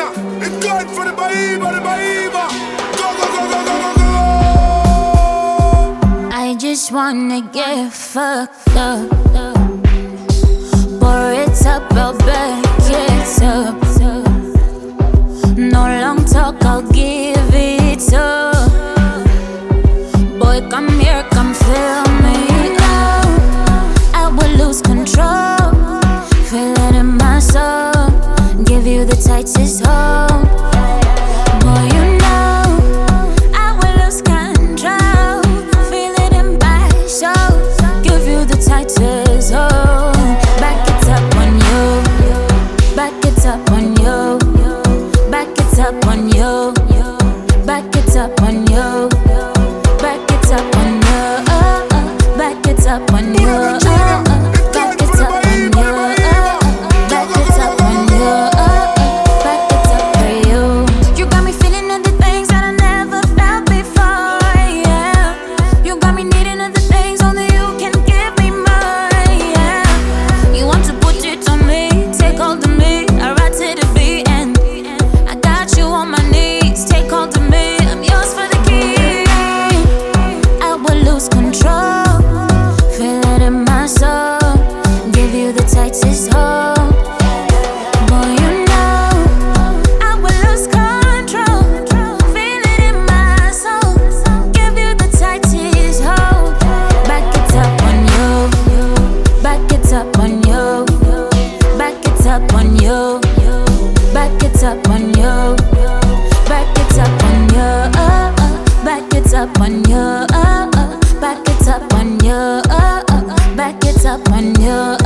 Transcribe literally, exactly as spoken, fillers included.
It's going for the Baiba, the Baiba. Go, go, go, go, go, go, go. I just wanna get fucked up. Pour it up, I'll back it up. No long talk, I'll give it up. Boy, come here, come feel me out. I will lose control. Feel it in my soul. Give you the tightest hold. Boy, you know I will lose control. Feel it in my soul. Give you the tightest hold. Back it up on you. Back it up on you. Back it up on you. Back it up on you. Back it up on you. Back it up on you. Back it up on you. Back it up on you. Back it up for you. You got me feeling other things that I never felt before. Yeah. You got me needing other things only you can give me more. Yeah. You want to put it on me, take hold of me. I ride to the beat and I got you on my knees. Take hold of me, I'm yours for the key. I will lose control. Feel it in my soul. Give you the tightest hold. Boy, you know I will lose control. Feel it in my soul. Give you the tightest hold. Back it up on you. Back it up on you. Back it up on you. Back it up on you. Back it up on you. Back it up on you. Back it up on you. Back it up on you.